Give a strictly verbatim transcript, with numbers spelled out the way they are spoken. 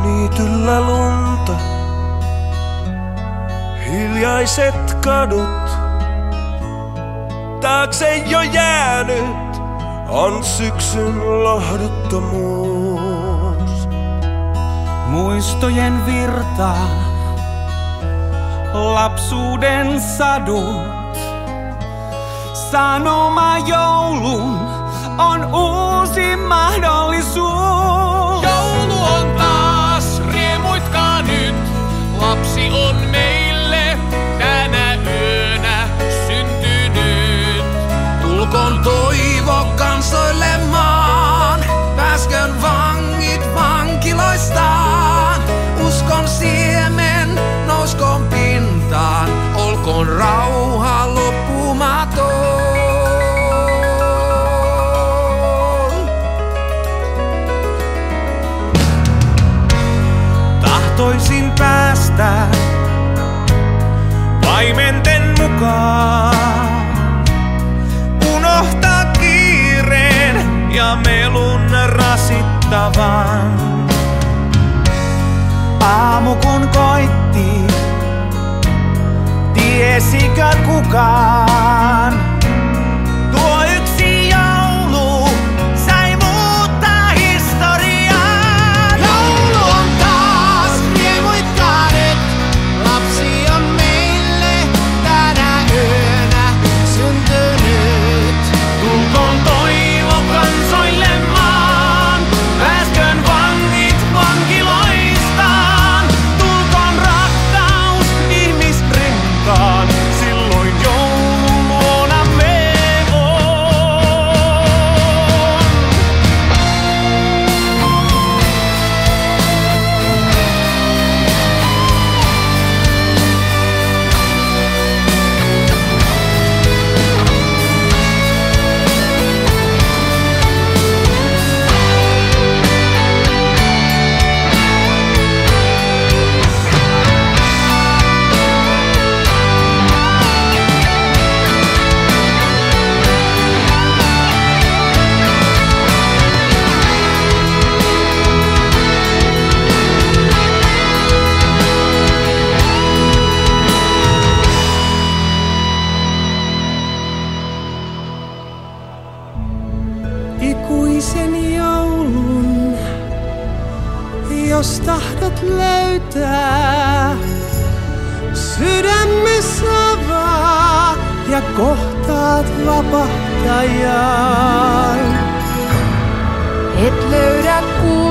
niityllä lunta, hiljaiset kadut. Taakse jo jäänyt on syksyn lohduttomuus. Muistojen virta, lapsuuden sadut. Sanoma joulun on uusi mahdollisuus. Joulu on taas, riemuitkaa nyt. Lapsi on meille tänä yönä syntynyt. Tulkoon toivo kansoille maan, pääskön vangit vankiloistaan. Uskon siemen nouskoon pintaan, olkoon rauha loppumaton. Tahtoisin päästä paimenten mukaan, unohtaa kiireen ja melun rasittavan. Aamu kun koitti, tiesikö kukaan? Tuo yksi joulu sai muuttaa historiaa. Joulu on taas, riemuitkaa nyt. Lapsi on meille tänä yönä syntynyt. Tulkoon toivo kansoille maan, pääskön vangit vankiloistaan. Tulkoon rakkaus ihmisrintaan, silloin joulun luona me on. Ikuisen joulun, jos tahdot löytää, sydämessä avaa ja kohtaat vapahtajan. Et löydä ku